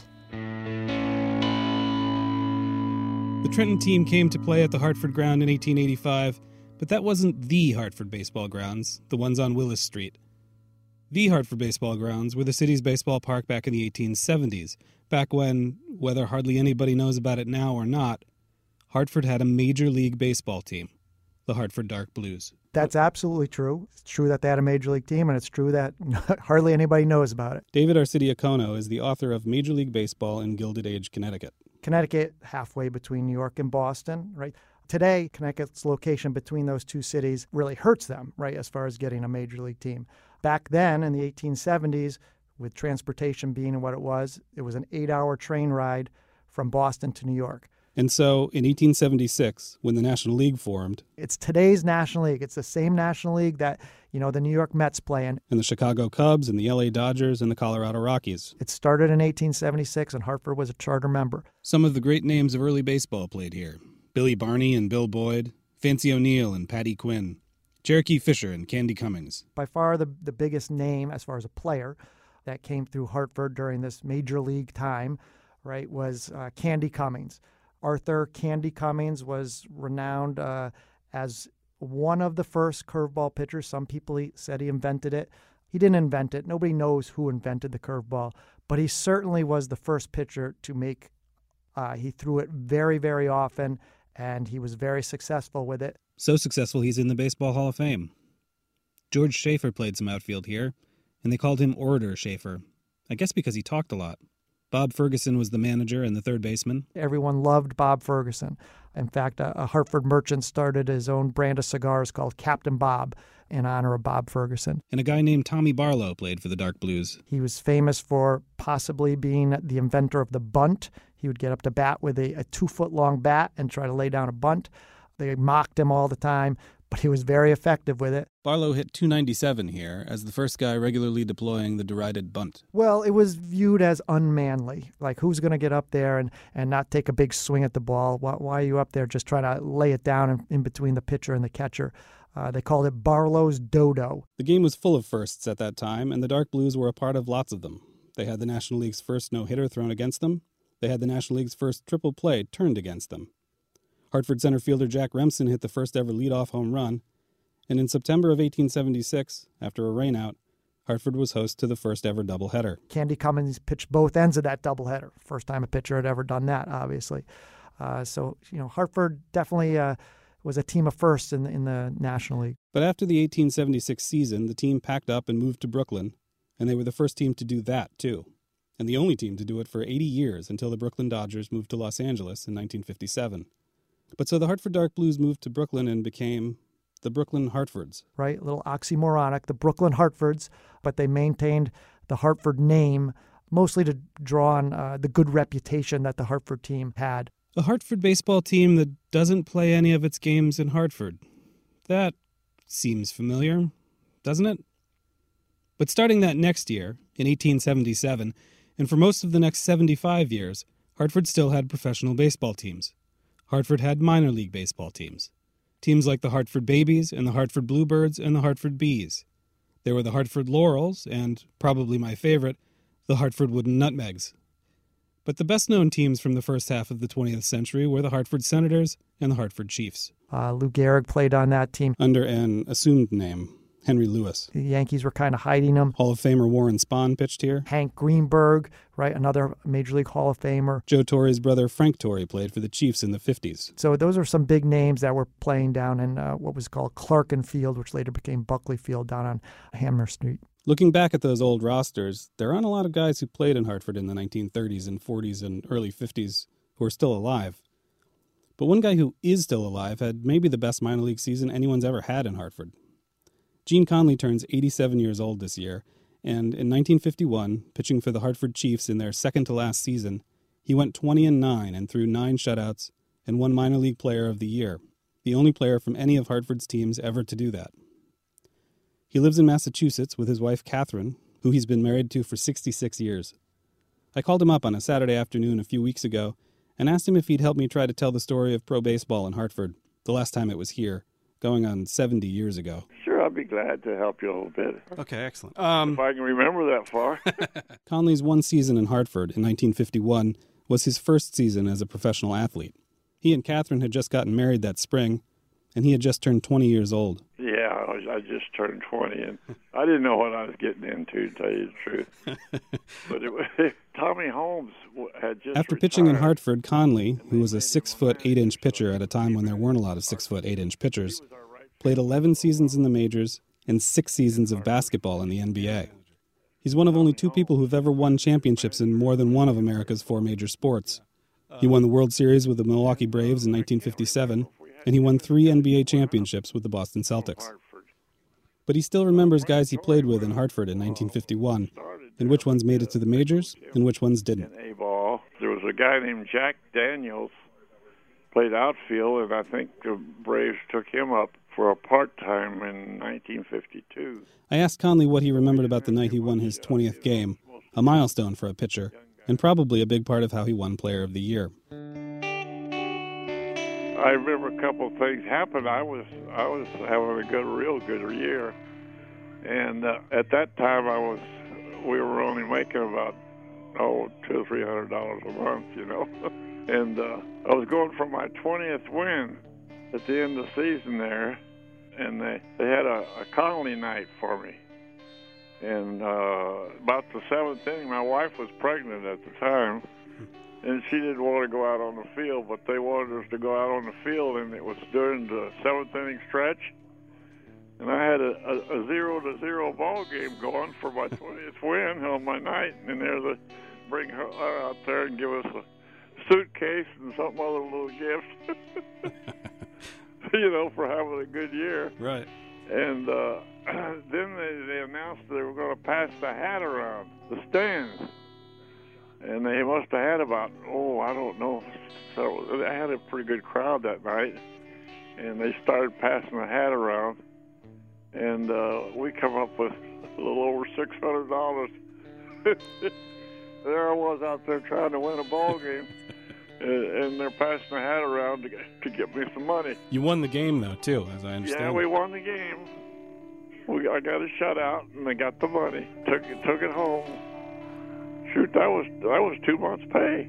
The Trenton team came to play at the Hartford ground in eighteen eighty-five, but that wasn't the Hartford baseball grounds, the ones on Willis Street. The Hartford baseball grounds were the city's baseball park back in the eighteen seventies, back when, whether hardly anybody knows about it now or not, Hartford had a Major League Baseball team, the Hartford Dark Blues. That's absolutely true. It's true that they had a Major League team, and it's true that hardly anybody knows about it. David Arcidiacono is the author of Major League Baseball in Gilded Age, Connecticut. Connecticut, halfway between New York and Boston, right? Today, Connecticut's location between those two cities really hurts them, right, as far as getting a major league team. Back then, in the eighteen seventies, with transportation being what it was, it was an eight-hour train ride from Boston to New York. And so, in eighteen seventy-six, when the National League formed, it's today's National League. It's the same National League that, you know, the New York Mets play in. And the Chicago Cubs and the L A Dodgers and the Colorado Rockies. It started in eighteen seventy-six, and Hartford was a charter member. Some of the great names of early baseball played here. Billy Barney and Bill Boyd, Fancy O'Neill and Patty Quinn, Cherokee Fisher and Candy Cummings. By far the, the biggest name as far as a player that came through Hartford during this major league time, right, was uh, Candy Cummings. Arthur Candy Cummings was renowned uh, as one of the first curveball pitchers. Some people he said he invented it. He didn't invent it. Nobody knows who invented the curveball, but he certainly was the first pitcher to make, uh, he threw it very, very often, and he was very successful with it. So successful he's in the Baseball Hall of Fame. George Schaefer played some outfield here, and they called him Orator Schaefer, I guess because he talked a lot. Bob Ferguson was the manager and the third baseman. Everyone loved Bob Ferguson. In fact, a, a Hartford merchant started his own brand of cigars called Captain Bob in honor of Bob Ferguson. And a guy named Tommy Barlow played for the Dark Blues. He was famous for possibly being the inventor of the bunt. He would get up to bat with a, a two-foot-long bat and try to lay down a bunt. They mocked him all the time, but he was very effective with it. Barlow hit two ninety-seven here as the first guy regularly deploying the derided bunt. Well, it was viewed as unmanly. Like, who's going to get up there and, and not take a big swing at the ball? Why, why are you up there just trying to lay it down in, in between the pitcher and the catcher? Uh, they called it Barlow's dodo. The game was full of firsts at that time, and the Dark Blues were a part of lots of them. They had the National League's first no-hitter thrown against them. They had the National League's first triple play turned against them. Hartford center fielder Jack Remsen hit the first ever leadoff home run. And in September of eighteen seventy-six, after a rainout, Hartford was host to the first ever doubleheader. Candy Cummings pitched both ends of that doubleheader. First time a pitcher had ever done that, obviously. Uh, so, you know, Hartford definitely uh, was a team of firsts in, in the National League. But after the eighteen seventy-six season, the team packed up and moved to Brooklyn, and they were the first team to do that, too. And the only team to do it for eighty years until the Brooklyn Dodgers moved to Los Angeles in nineteen fifty-seven. But so the Hartford Dark Blues moved to Brooklyn and became the Brooklyn Hartfords. Right, a little oxymoronic, the Brooklyn Hartfords, but they maintained the Hartford name mostly to draw on uh, the good reputation that the Hartford team had. A Hartford baseball team that doesn't play any of its games in Hartford. That seems familiar, doesn't it? But starting that next year, in eighteen seventy-seven, and for most of the next seventy-five years, Hartford still had professional baseball teams. Hartford had minor league baseball teams. Teams like the Hartford Babies and the Hartford Bluebirds and the Hartford Bees. There were the Hartford Laurels and, probably my favorite, the Hartford Wooden Nutmegs. But the best-known teams from the first half of the twentieth century were the Hartford Senators and the Hartford Chiefs. Uh, Lou Gehrig played on that team. Under an assumed name, Henry Lewis. The Yankees were kind of hiding him. Hall of Famer Warren Spahn pitched here. Hank Greenberg, right, another Major League Hall of Famer. Joe Torre's brother Frank Torre played for the Chiefs in the fifties. So those are some big names that were playing down in uh, what was called Clarkin Field, which later became Buckley Field down on Hamner Street. Looking back at those old rosters, there aren't a lot of guys who played in Hartford in the nineteen thirties and forties and early fifties who are still alive. But one guy who is still alive had maybe the best minor league season anyone's ever had in Hartford. Gene Conley turns eighty-seven years old this year, and in nineteen fifty-one, pitching for the Hartford Chiefs in their second-to-last season, he went twenty and nine and threw nine shutouts and won Minor League Player of the Year, the only player from any of Hartford's teams ever to do that. He lives in Massachusetts with his wife Catherine, who he's been married to for sixty-six years. I called him up on a Saturday afternoon a few weeks ago and asked him if he'd help me try to tell the story of pro baseball in Hartford, the last time it was here, going on seventy years ago. Sure, I'd be glad to help you a little bit. Okay, excellent. Um, if I can remember that far. Conley's one season in Hartford in nineteen fifty-one was his first season as a professional athlete. He and Catherine had just gotten married that spring, and he had just turned twenty years old. Yeah, I, was, I just turned twenty, and I didn't know what I was getting into, to tell you the truth. But it was, Tommy Holmes had just After retired. pitching in Hartford, Conley, who was a six-foot, eight-inch pitcher at a time when there weren't a lot of six-foot, eight-inch pitchers, played eleven seasons in the majors and six seasons of basketball in the N B A. He's one of only two people who've ever won championships in more than one of America's four major sports. He won the World Series with the Milwaukee Braves in nineteen fifty-seven, and he won three N B A championships with the Boston Celtics. But he still remembers guys he played with in Hartford in nineteen fifty-one, and which ones made it to the majors and which ones didn't. In A-ball, there was a guy named Jack Daniels, played outfield, and I think the Braves took him up for a part-time in nineteen fifty-two. I asked Conley what he remembered about the night he won his twentieth game, a milestone for a pitcher, and probably a big part of how he won Player of the Year. I remember a couple of things happened. I was I was having a good, real good year, and uh, at that time I was we were only making about oh two or three hundred dollars a month, you know, and uh, I was going for my twentieth win at the end of the season there, and they they had a, a Conley night for me, and uh, about the seventh inning, my wife was pregnant at the time. And she didn't want to go out on the field, but they wanted us to go out on the field, and it was during the seventh inning stretch. And I had a, a, a zero to zero ball game going for my twentieth win on my night, and there they bring her out there and give us a suitcase and some other little gift, you know, for having a good year. Right. And uh, then they, they announced they were going to pass the hat around the stands. And they must have had about, oh, I don't know. So they had a pretty good crowd that night. And they started passing the hat around. And uh, we come up with a little over six hundred dollars. There I was out there trying to win a ball game. And they're passing the hat around to get, to get me some money. You won the game, though, too, as I understand. Yeah, we won the game. We I got a shutout, and they got the money. Took it, took it home. Shoot, that was that was two months' pay.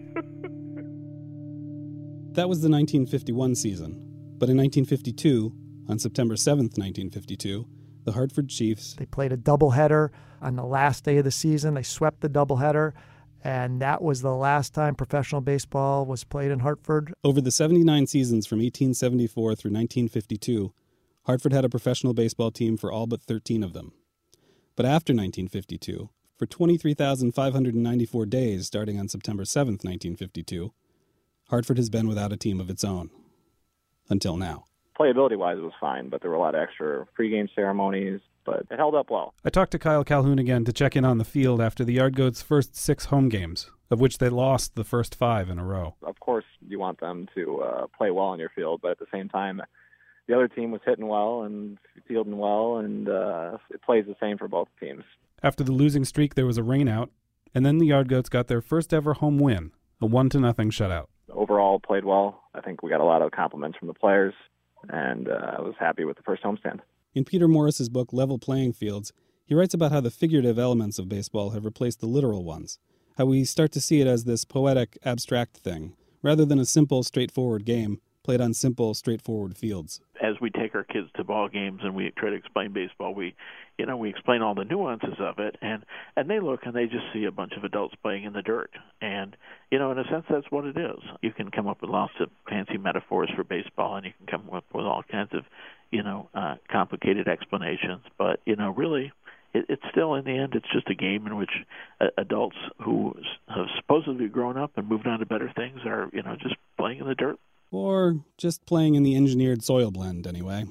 That was the nineteen fifty-one season. But in nineteen fifty-two, on September seventh, nineteen fifty-two, the Hartford Chiefs... They played a doubleheader on the last day of the season. They swept the doubleheader, and that was the last time professional baseball was played in Hartford. Over the seventy-nine seasons from eighteen seventy-four through nineteen fifty-two, Hartford had a professional baseball team for all but thirteen of them. But after nineteen fifty-two... for twenty-three thousand five hundred ninety-four days starting on September seventh, nineteen fifty-two, Hartford has been without a team of its own. Until now. Playability-wise, it was fine, but there were a lot of extra pregame ceremonies, but it held up well. I talked to Kyle Calhoun again to check in on the field after the Yard Goats' first six home games, of which they lost the first five in a row. Of course, you want them to uh, play well on your field, but at the same time, the other team was hitting well and fielding well, and uh, it plays the same for both teams. After the losing streak, there was a rainout, and then the Yard Goats got their first ever home win, a one to nothing shutout. Overall, played well. I think we got a lot of compliments from the players, and uh, I was happy with the first homestand. In Peter Morris's book, Level Playing Fields, he writes about how the figurative elements of baseball have replaced the literal ones, how we start to see it as this poetic, abstract thing, rather than a simple, straightforward game played on simple, straightforward fields. As we take our kids to ball games and we try to explain baseball, we, you know, we explain all the nuances of it, and, and they look and they just see a bunch of adults playing in the dirt. And, you know, in a sense, that's what it is. You can come up with lots of fancy metaphors for baseball, and you can come up with all kinds of, you know, uh, complicated explanations. But, you know, really, it, it's still, in the end, it's just a game in which uh, adults who have supposedly grown up and moved on to better things are, you know, just playing in the dirt. Or just playing in the engineered soil blend, anyway.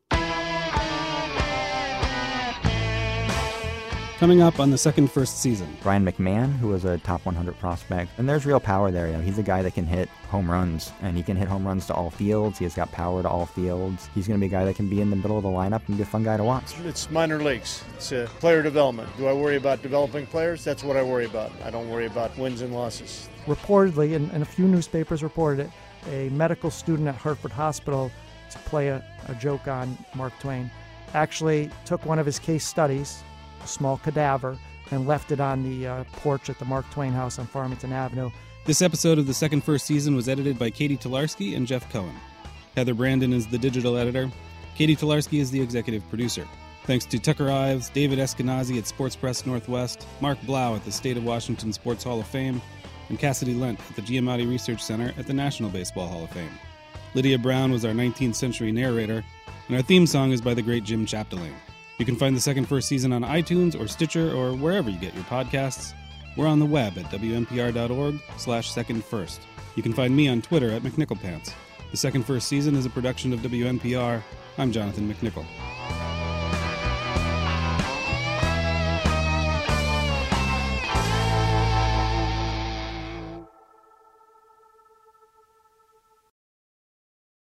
Coming up on the second first season. Brian McMahon, who was a top one hundred prospect. And there's real power there. You know, he's a guy that can hit home runs, and he can hit home runs to all fields. He has got power to all fields. He's going to be a guy that can be in the middle of the lineup and be a fun guy to watch. It's minor leagues. It's uh, player development. Do I worry about developing players? That's what I worry about. I don't worry about wins and losses. Reportedly, and, and a few newspapers reported it, a medical student at Hartford Hospital, to play a, a joke on Mark Twain, actually took one of his case studies, a small cadaver, and left it on the uh, porch at the Mark Twain house on Farmington Avenue. This episode of the second first season was edited by Katie Tolarski and Jeff Cohen. Heather Brandon is the digital editor. Katie Tolarski is the executive producer. Thanks to Tucker Ives, David Eskenazi at Sports Press Northwest, Mark Blau at the State of Washington Sports Hall of Fame, and Cassidy Lent at the Giamatti Research Center at the National Baseball Hall of Fame. Lydia Brown was our nineteenth century narrator, and our theme song is by the great Jim Chapdelaine. You can find the second first season on iTunes or Stitcher or wherever you get your podcasts. We're on the web at W N P R dot org slash second first. You can find me on Twitter at McNickelpants. The Second First Season is a production of W N P R. I'm Jonathan McNichol.